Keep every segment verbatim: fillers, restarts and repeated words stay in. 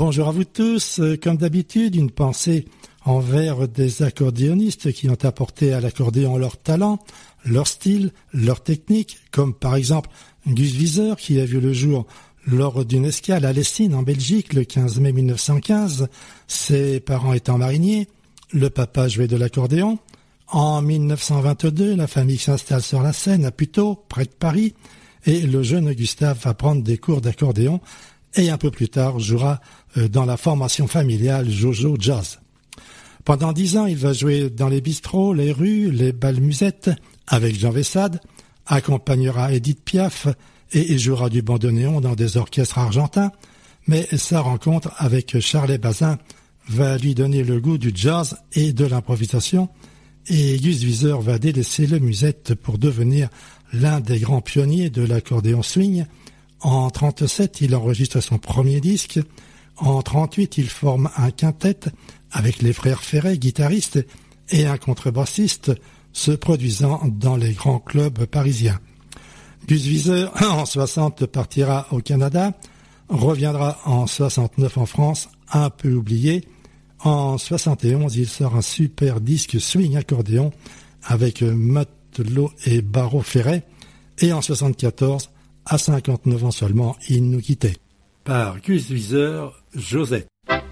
Bonjour à vous tous. Comme d'habitude, une pensée envers des accordéonistes qui ont apporté à l'accordéon leur talent, leur style, leur technique, comme par exemple Gus Viseur qui a vu le jour lors d'une escale à Lessines en Belgique le quinze mai mille neuf cent quinze, ses parents étant mariniers, le papa jouait de l'accordéon. En mille neuf cent vingt-deux, la famille s'installe sur la Seine à Puteaux, près de Paris, et le jeune Gustave va prendre des cours d'accordéon et un peu plus tard jouera dans la formation familiale Jojo Jazz. Pendant dix ans, il va jouer dans les bistrots, les rues, les bals musettes avec Jean Vessade, accompagnera Édith Piaf et jouera du bandoneon dans des orchestres argentins, mais sa rencontre avec Charlet Bazin va lui donner le goût du jazz et de l'improvisation, et Gus Viseur va délaisser le musette pour devenir l'un des grands pionniers de l'accordéon swing. En trente-sept, il enregistre son premier disque. En trente-huit, il forme un quintet avec les frères Ferret, guitaristes, et un contrebassiste, se produisant dans les grands clubs parisiens. Gus Viseur, en soixante, partira au Canada, reviendra en soixante-neuf en France, un peu oublié. En soixante et onze, il sort un super disque swing accordéon avec Matelot et Barreau Ferret. Et en soixante-quatorze, à cinquante-neuf ans seulement, il nous quittait. Par Gus Viseur, Josette.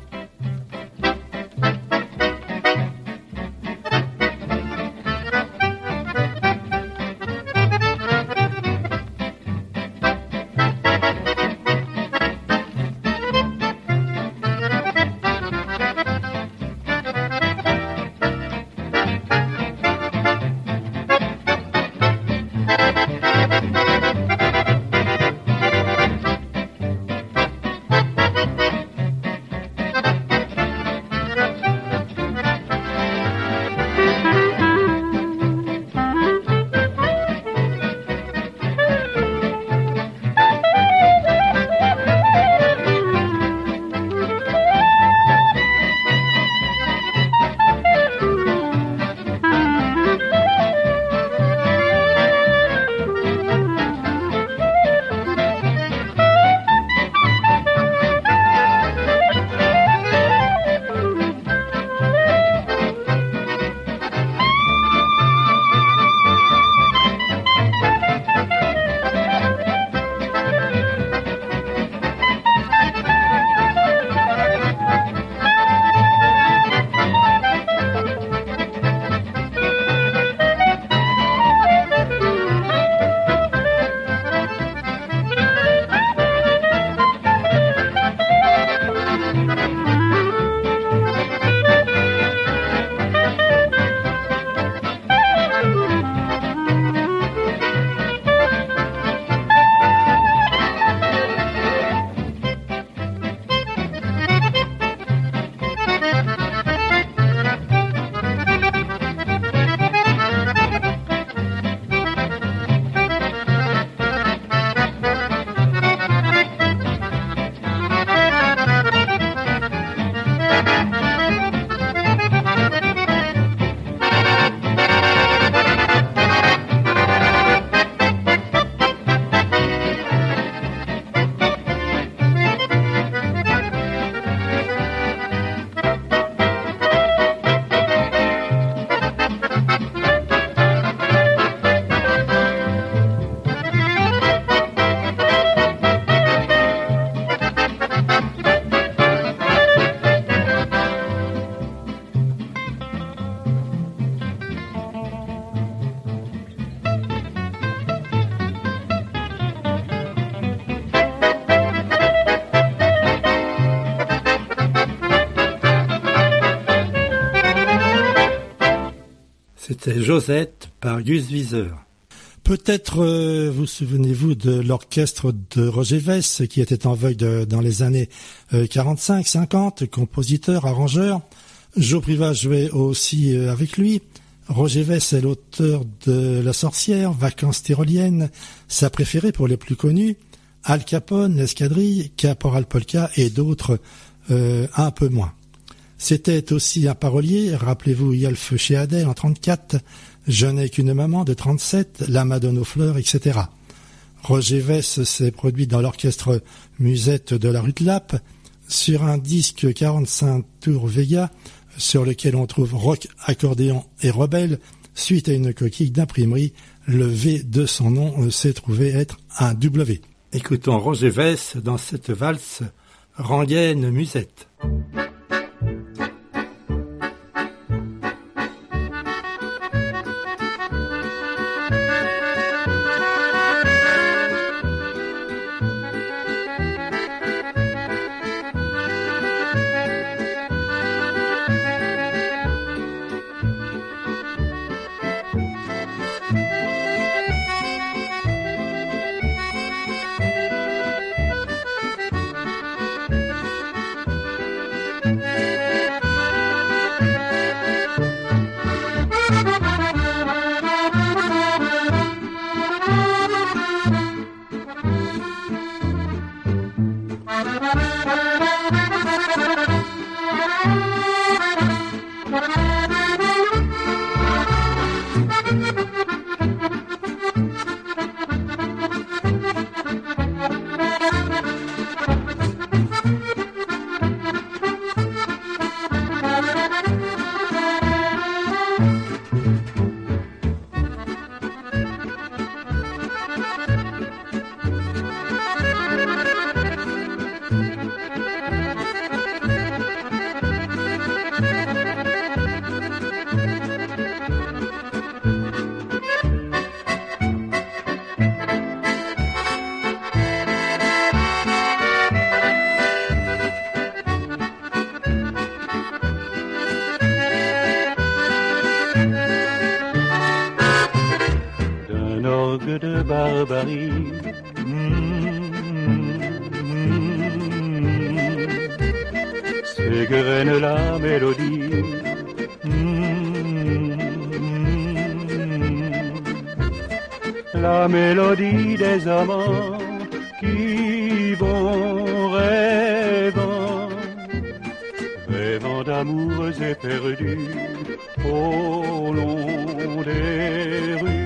C'était Josette par Gus Viseur. Peut-être euh, vous souvenez-vous de l'orchestre de Roger Vess qui était en vogue de, dans les années euh, quarante-cinq cinquante, compositeur, arrangeur. Joe Privat jouait aussi euh, avec lui. Roger Vess est l'auteur de La Sorcière, Vacances tyroliennes, sa préférée pour les plus connus, Al Capone, L'Escadrille, Caporal Polka et d'autres euh, un peu moins. C'était aussi un parolier, rappelez-vous Yolf chez Adèle en trente-quatre, Je n'ai qu'une maman de trente-sept, La Madone aux fleurs, et cetera. Roger Vess s'est produit dans l'orchestre musette de la rue de Lappe, sur un disque quarante-cinq tours Vega, sur lequel on trouve Rock, Accordéon et Rebelle, suite à une coquille d'imprimerie, le V de son nom s'est trouvé être un W. Écoutons Roger Vess dans cette valse Rengaine Musette. De barbarie, mmh, mmh, s'égrène la mélodie, mmh, la mélodie des amants qui vont rêvant, rêvant d'amours éperdus au long des rues.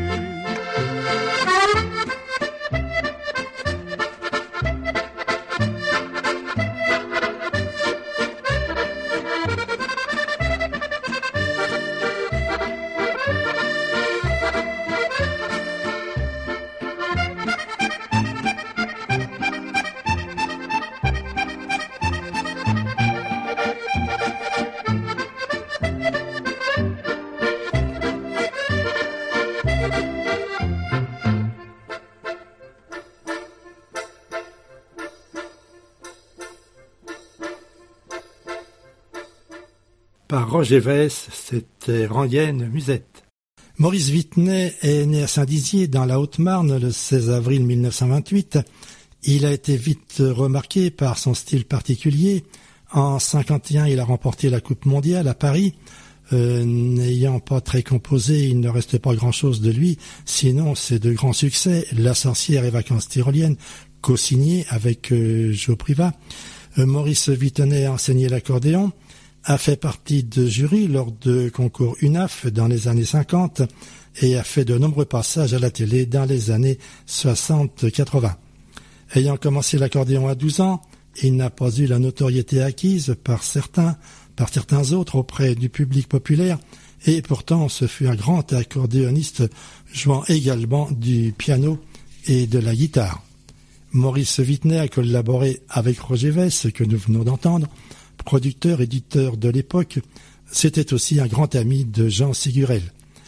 Par Roger Vess, c'était Rengaine Musette. Maurice Vittenet est né à Saint-Dizier, dans la Haute-Marne, le seize avril mille neuf cent vingt-huit. Il a été vite remarqué par son style particulier. En cinquante et un, il a remporté la Coupe mondiale à Paris. Euh, n'ayant pas très composé, il ne restait pas grand-chose de lui. Sinon, c'est de grands succès. La Sorcière et Vacances tyroliennes, co-signé avec euh, Joe Privat. Euh, Maurice Vittenet a enseigné l'accordéon, a fait partie de jury lors de concours U N A F dans les années cinquante et a fait de nombreux passages à la télé dans les années soixante quatre-vingts. Ayant commencé l'accordéon à douze ans, il n'a pas eu la notoriété acquise par certains, par certains autres auprès du public populaire, et pourtant ce fut un grand accordéoniste jouant également du piano et de la guitare. Maurice Vittenet a collaboré avec Roger Vess, que nous venons d'entendre, producteur, éditeur de l'époque. C'était aussi un grand ami de Jean Sigurel.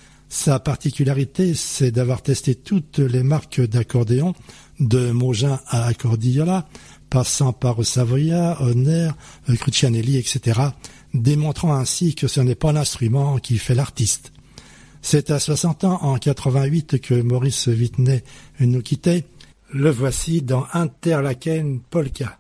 Sa particularité, c'est d'avoir testé toutes les marques d'accordéon, de Mogin à Accordiola, passant par Savoia, Honner, Crucianelli, et cetera, démontrant ainsi que ce n'est pas l'instrument qui fait l'artiste. C'est à soixante ans, en quatre-vingt-huit, que Maurice Vittenet nous quittait. Le voici dans Interlaken Polka.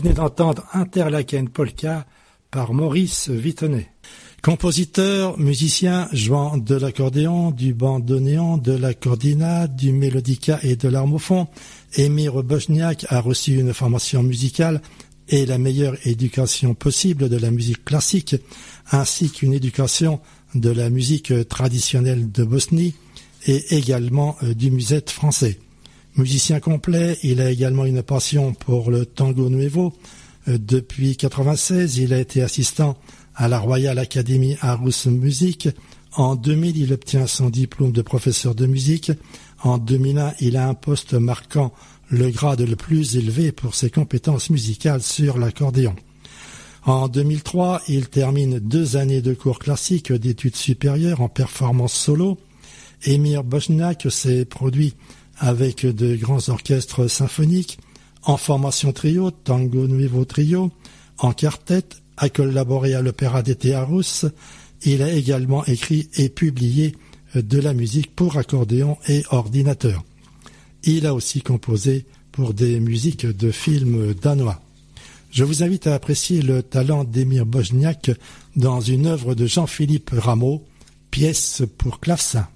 venez d'entendre Interlaken Polka par Maurice Vittenet. Compositeur, musicien, jouant de l'accordéon, du bandoneon, de la cordina, du mélodica et de l'armophon, Emir Bochniak a reçu une formation musicale et la meilleure éducation possible de la musique classique, ainsi qu'une éducation de la musique traditionnelle de Bosnie et également du musette français. Musicien complet, il a également une passion pour le tango nuevo. Depuis quatre-vingt-seize, il a été assistant à la Royal Academy Aarhus Music. En deux mille, il obtient son diplôme de professeur de musique. En deux mille un, il a un poste marquant le grade le plus élevé pour ses compétences musicales sur l'accordéon. En deux mille trois, il termine deux années de cours classiques d'études supérieures en performance solo. Emir Bochniak s'est produit avec de grands orchestres symphoniques, en formation trio, Tango Nuevo Trio, en quartet, a collaboré à l'Opéra d'été Aarhus. Il a également écrit et publié de la musique pour accordéon et ordinateur. Il a aussi composé pour des musiques de films danois. Je vous invite à apprécier le talent d'Emir Bochniak dans une œuvre de Jean-Philippe Rameau, pièce pour clavecin.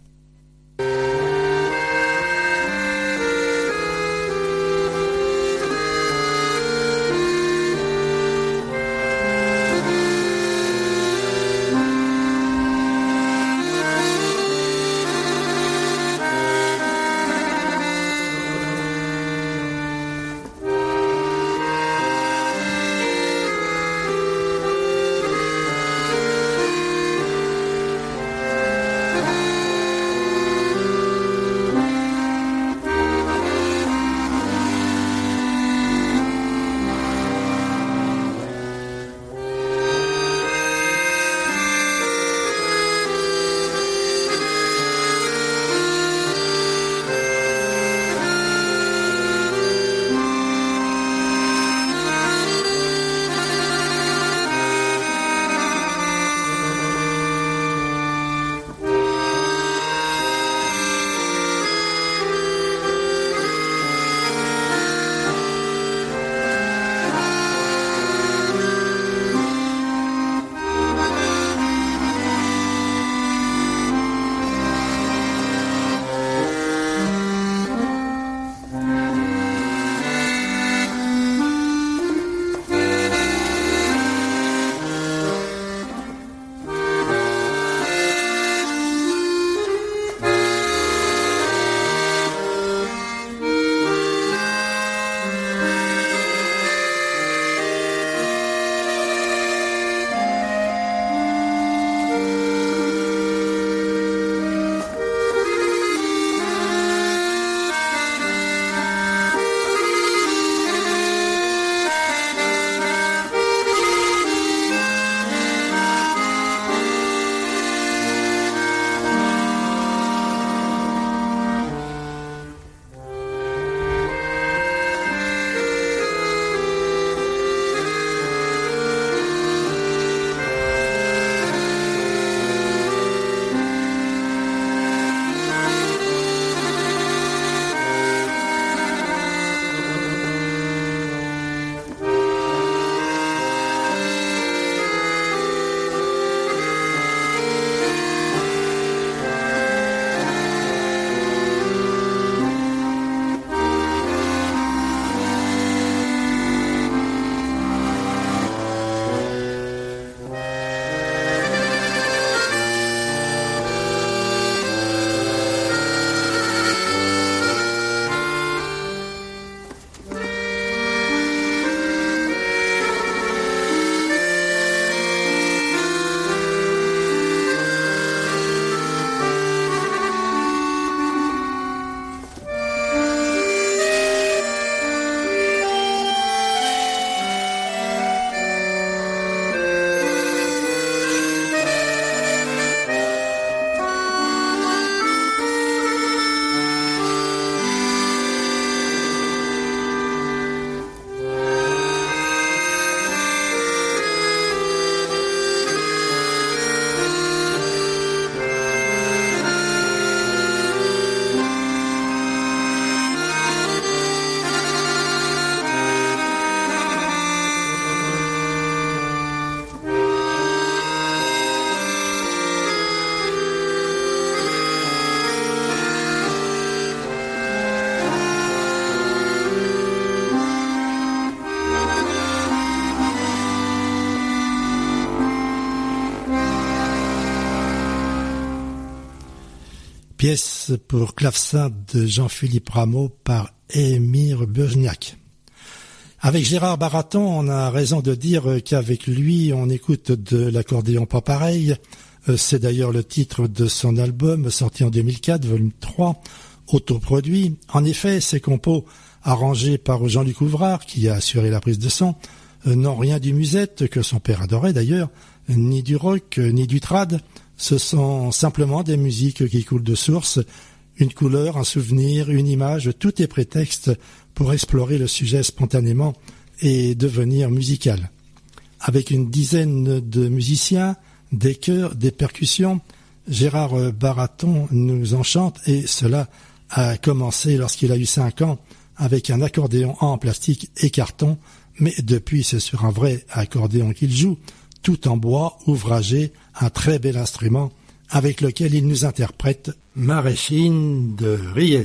pièce pour clavecin de Jean-Philippe Rameau par Émir Burgnac. Avec Gérard Baraton, on a raison de dire qu'avec lui, on écoute de l'accordéon pas pareil. C'est d'ailleurs le titre de son album, sorti en deux mille quatre, volume trois, autoproduit. En effet, ces compos, arrangés par Jean-Luc Ouvrard, qui a assuré la prise de son, n'ont rien du musette, que son père adorait d'ailleurs, ni du rock, ni du trad. Ce sont simplement des musiques qui coulent de source, une couleur, un souvenir, une image, tout est prétexte pour explorer le sujet spontanément et devenir musical. Avec une dizaine de musiciens, des chœurs, des percussions, Gérard Baraton nous enchante et cela a commencé lorsqu'il a eu cinq ans avec un accordéon en plastique et carton, mais depuis c'est sur un vrai accordéon qu'il joue, tout en bois, ouvragé, un très bel instrument avec lequel il nous interprète Maréchine de Riez.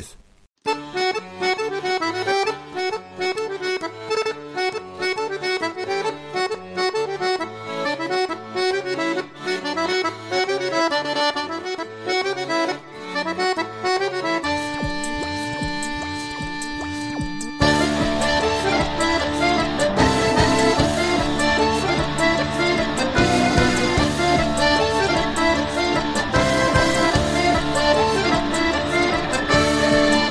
Thank you.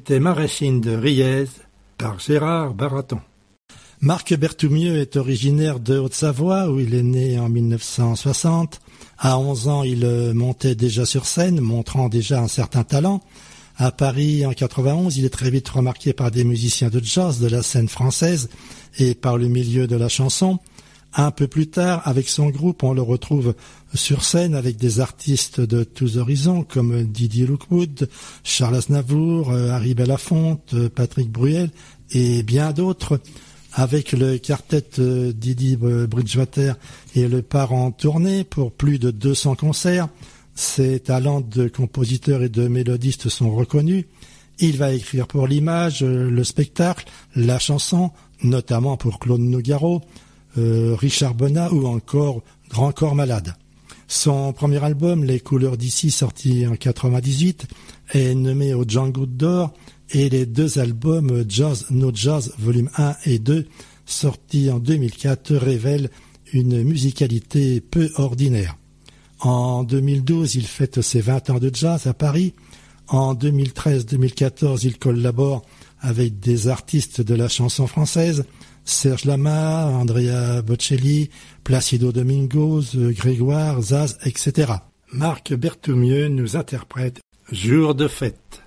C'était Maraîchine de Riez par Gérard Baraton. Marc Berthoumieux est originaire de Haute-Savoie où il est né en mille neuf cent soixante. À onze ans, il montait déjà sur scène, montrant déjà un certain talent. À Paris, en quatre-vingt-onze, il est très vite remarqué par des musiciens de jazz de la scène française et par le milieu de la chanson. Un peu plus tard, avec son groupe, on le retrouve sur scène avec des artistes de tous horizons comme Didier Lockwood, Charles Aznavour, Harry Belafonte, Patrick Bruel et bien d'autres. Avec le quartet Didi Bridgewater et le part en tournée pour plus de deux cents concerts. Ses talents de compositeur et de mélodiste sont reconnus. Il va écrire pour l'image, le spectacle, la chanson, notamment pour Claude Nougaro, euh, Richard Bonnat ou encore Grand Corps Malade. Son premier album, Les Couleurs d'ici, sorti en quatre-vingt-dix-huit, est nommé au Django d'Or et les deux albums Jazz No Jazz volume un et deux, sortis en deux mille quatre, révèlent une musicalité peu ordinaire. En deux mille douze, il fête ses vingt ans de jazz à Paris. En deux mille treize deux mille quatorze, il collabore avec des artistes de la chanson française, Serge Lama, Andrea Bocelli, Placido Domingos, Grégoire, Zaz, et cetera. Marc Berthoumieux nous interprète Jour de fête.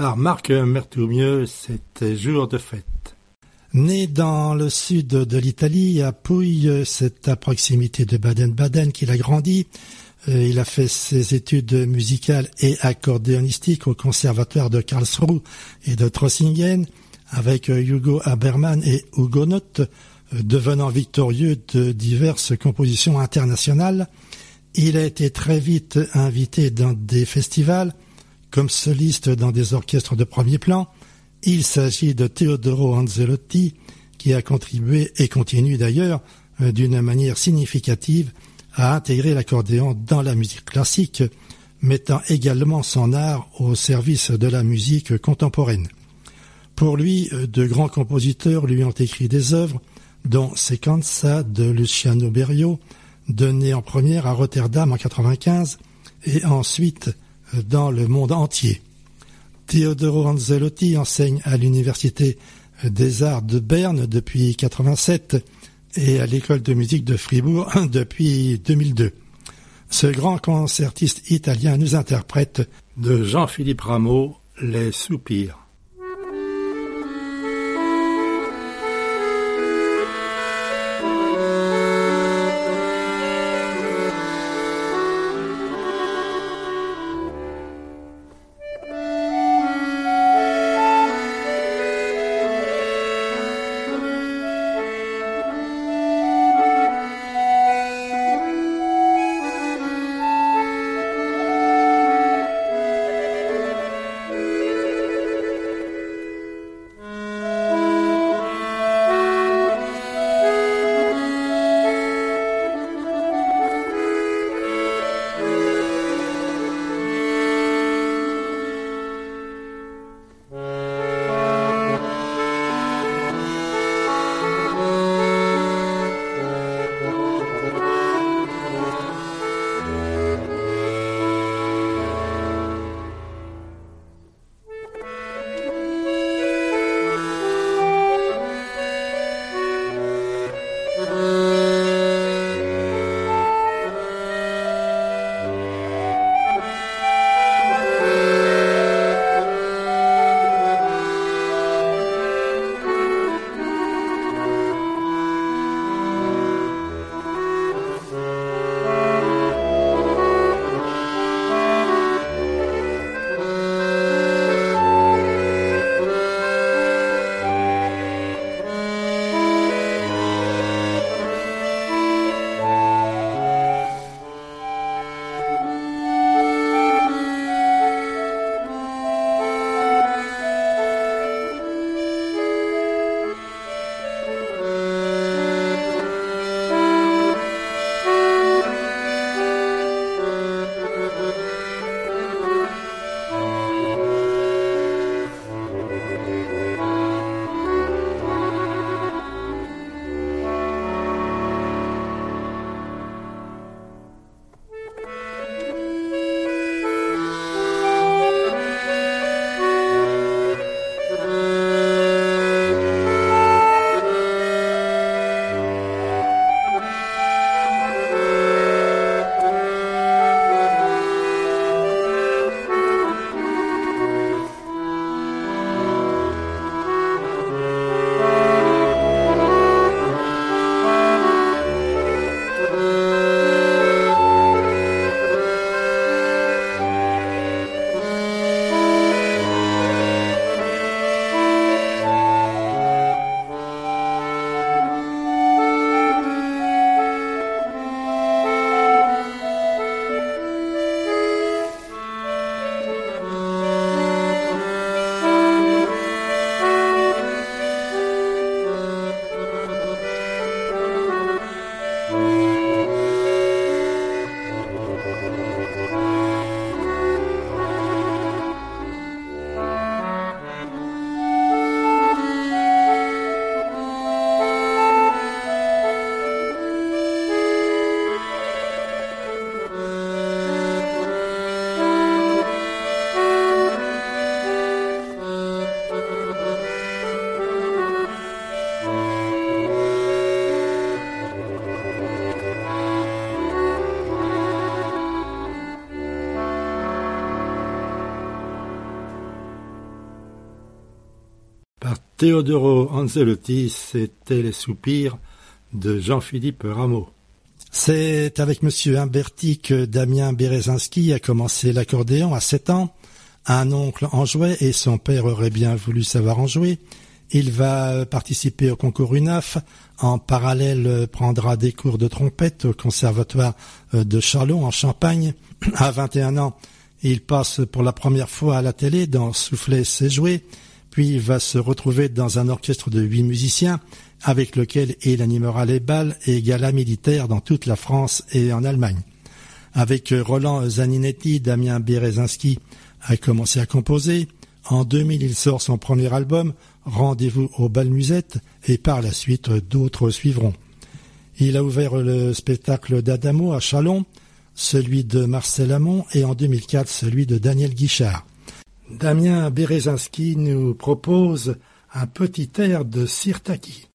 par Marc Mertoumieux, c'était jour de fête. Né dans le sud de l'Italie, à Pouille, c'est à proximité de Baden-Baden qu'il a grandi. Il a fait ses études musicales et accordéonistiques au conservatoire de Karlsruhe et de Trossingen avec Hugo Habermann et Huguenot, devenant victorieux de diverses compositions internationales. Il a été très vite invité dans des festivals, comme soliste dans des orchestres de premier plan. Il s'agit de Teodoro Angelotti, qui a contribué et continue d'ailleurs d'une manière significative à intégrer l'accordéon dans la musique classique, mettant également son art au service de la musique contemporaine. Pour lui, de grands compositeurs lui ont écrit des œuvres, dont Sequenza de Luciano Berio, donné en première à Rotterdam en quatre-vingt-quinze, et ensuite dans le monde entier. Teodoro Angelotti enseigne à l'Université des Arts de Berne depuis quatre-vingt-sept et à l'École de musique de Fribourg depuis deux mille deux. Ce grand concertiste italien nous interprète de Jean-Philippe Rameau, Les Soupirs. par Teodoro Ancelotti, c'était les soupirs de Jean-Philippe Rameau. C'est avec Monsieur Humberti que Damien Berezinski a commencé l'accordéon à sept ans. Un oncle en jouait et son père aurait bien voulu savoir en jouer. Il va participer au concours U N A F. En parallèle, prendra des cours de trompette au conservatoire de Châlons en Champagne. À vingt et un ans, il passe pour la première fois à la télé dans Soufflet c'est joué, puis il va se retrouver dans un orchestre de huit musiciens avec lequel il animera les bals et galas militaires dans toute la France et en Allemagne. Avec Roland Zaninetti, Damien Berezinski a commencé à composer. En deux mille, il sort son premier album, Rendez-vous au bal musette, et par la suite, d'autres suivront. Il a ouvert le spectacle d'Adamo à Châlons, celui de Marcel Amont et en deux mille quatre, celui de Daniel Guichard. Damien Berezinski nous propose un petit air de Sirtaki.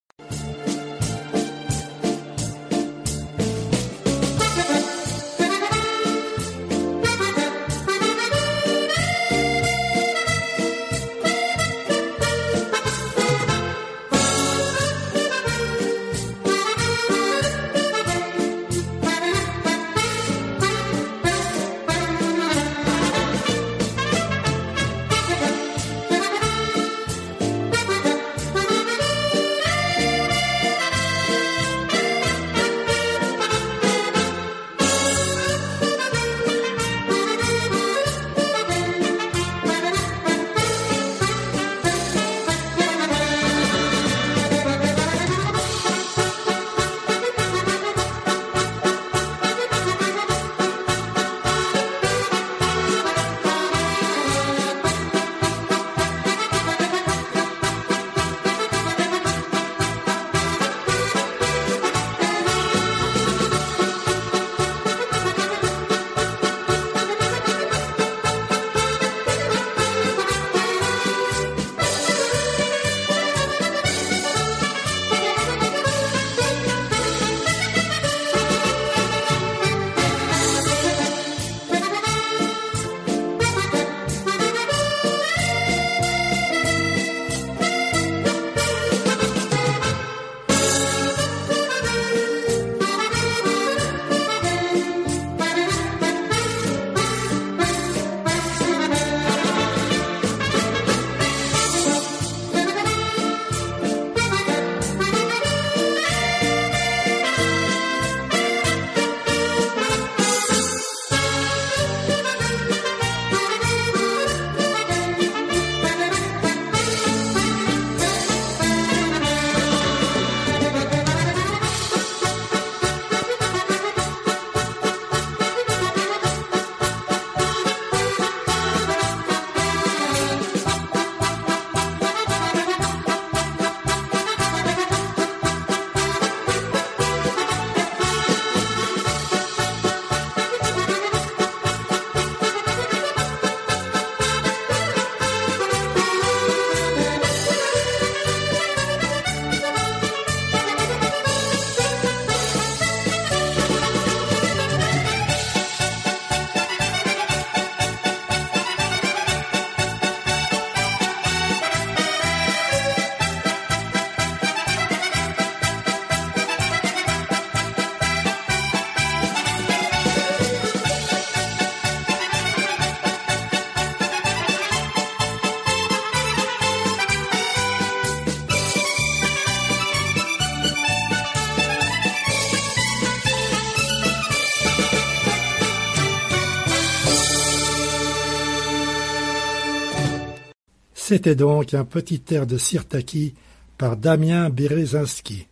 C'était donc un petit air de Sirtaki par Damien Berezinski.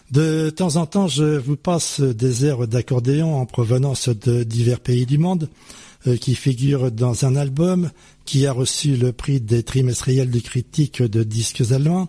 De temps en temps, je vous passe des airs d'accordéon en provenance de divers pays du monde euh, qui figurent dans un album qui a reçu le prix des trimestriels de critique de disques allemands.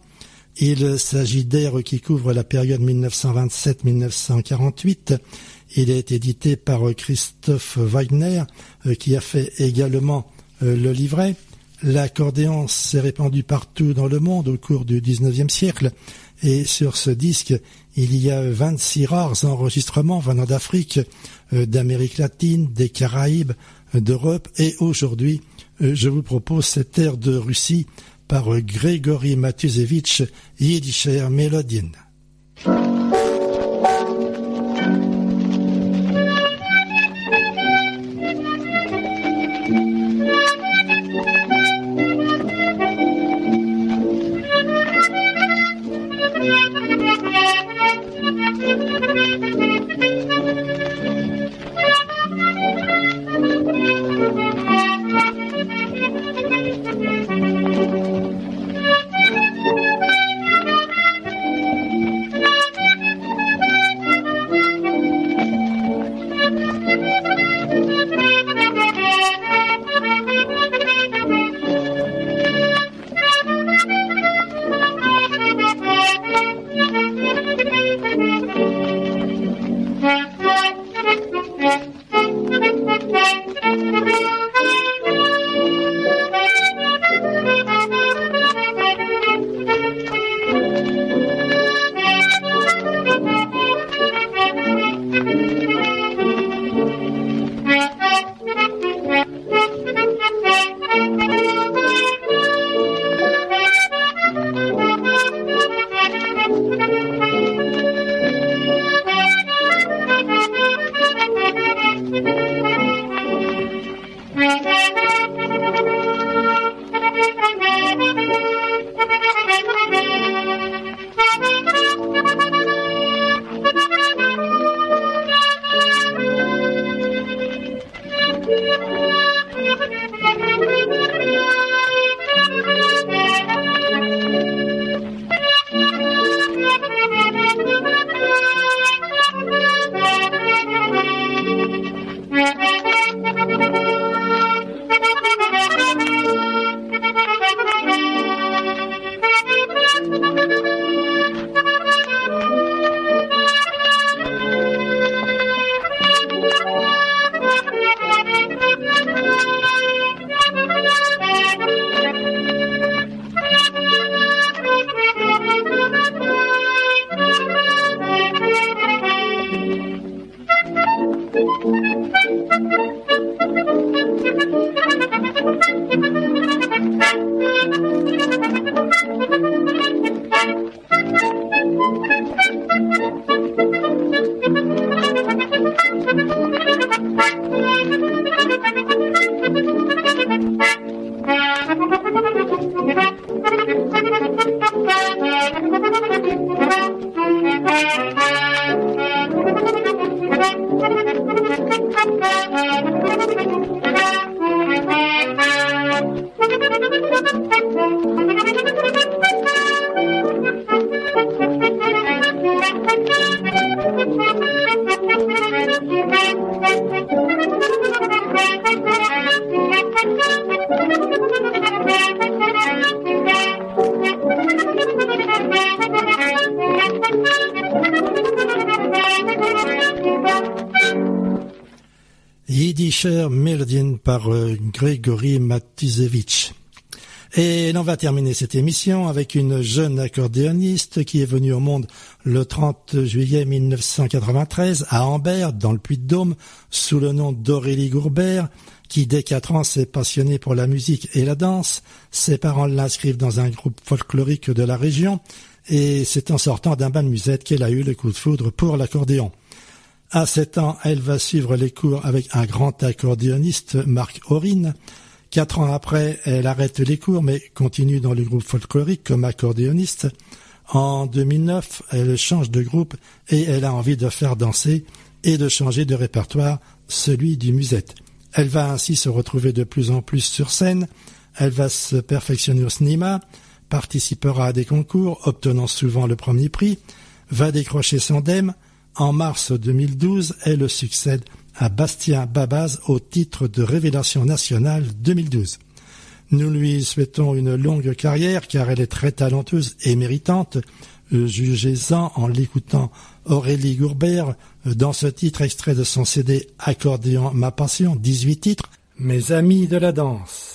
Il s'agit d'airs qui couvrent la période mille neuf cent vingt-sept à mille neuf cent quarante-huit. Il est édité par Christoph Wagner euh, qui a fait également euh, le livret. L'accordéon s'est répandu partout dans le monde au cours du dix-neuvième siècle et sur ce disque, il y a vingt-six rares enregistrements venant d'Afrique, d'Amérique latine, des Caraïbes, d'Europe et aujourd'hui, je vous propose cet air de Russie par Grégory Matusevich, Jiddischer Melodien. Jiddischer Melodien par euh, Grégory Matusevich. Et l'on va terminer cette émission avec une jeune accordéoniste qui est venue au monde le trente juillet mille neuf cent quatre-vingt-treize à Ambert, dans le Puy-de-Dôme, sous le nom d'Aurélie Gourbert, qui dès quatre ans s'est passionnée pour la musique et la danse. Ses parents l'inscrivent dans un groupe folklorique de la région et c'est en sortant d'un bain de musette qu'elle a eu le coup de foudre pour l'accordéon. À sept ans, elle va suivre les cours avec un grand accordéoniste, Marc Aurine. Quatre ans après, elle arrête les cours, mais continue dans le groupe folklorique comme accordéoniste. En deux mille neuf, elle change de groupe et elle a envie de faire danser et de changer de répertoire, celui du musette. Elle va ainsi se retrouver de plus en plus sur scène. Elle va se perfectionner au cinéma, participera à des concours, obtenant souvent le premier prix, va décrocher son D E M. En mars deux mille douze, elle succède à Bastien Babaz au titre de Révélation nationale deux mille douze. Nous lui souhaitons une longue carrière car elle est très talentueuse et méritante. Jugez-en en l'écoutant Aurélie Gourbert dans ce titre extrait de son C D Accordéon ma passion, dix-huit titres, Mes amis de la danse.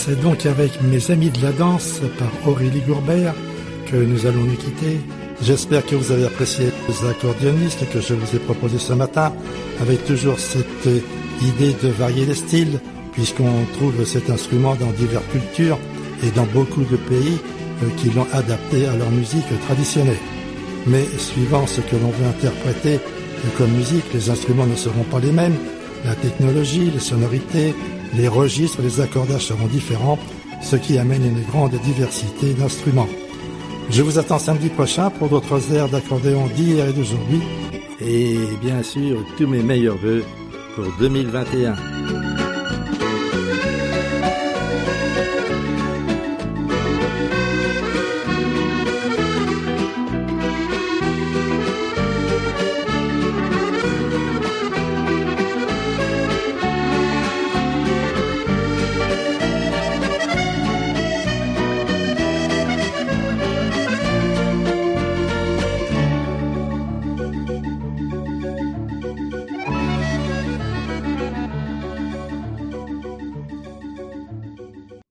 C'est donc avec Mes amis de la danse par Aurélie Gourbert que nous allons nous quitter. J'espère que vous avez apprécié les accordéonistes que je vous ai proposés ce matin, avec toujours cette idée de varier les styles, puisqu'on trouve cet instrument dans diverses cultures et dans beaucoup de pays qui l'ont adapté à leur musique traditionnelle. Mais suivant ce que l'on veut interpréter comme musique, les instruments ne seront pas les mêmes, la technologie, les sonorités, les registres, les accordages seront différents, ce qui amène une grande diversité d'instruments. Je vous attends samedi prochain pour d'autres airs d'accordéon d'hier et d'aujourd'hui. Et bien sûr, tous mes meilleurs vœux pour deux mille vingt et un.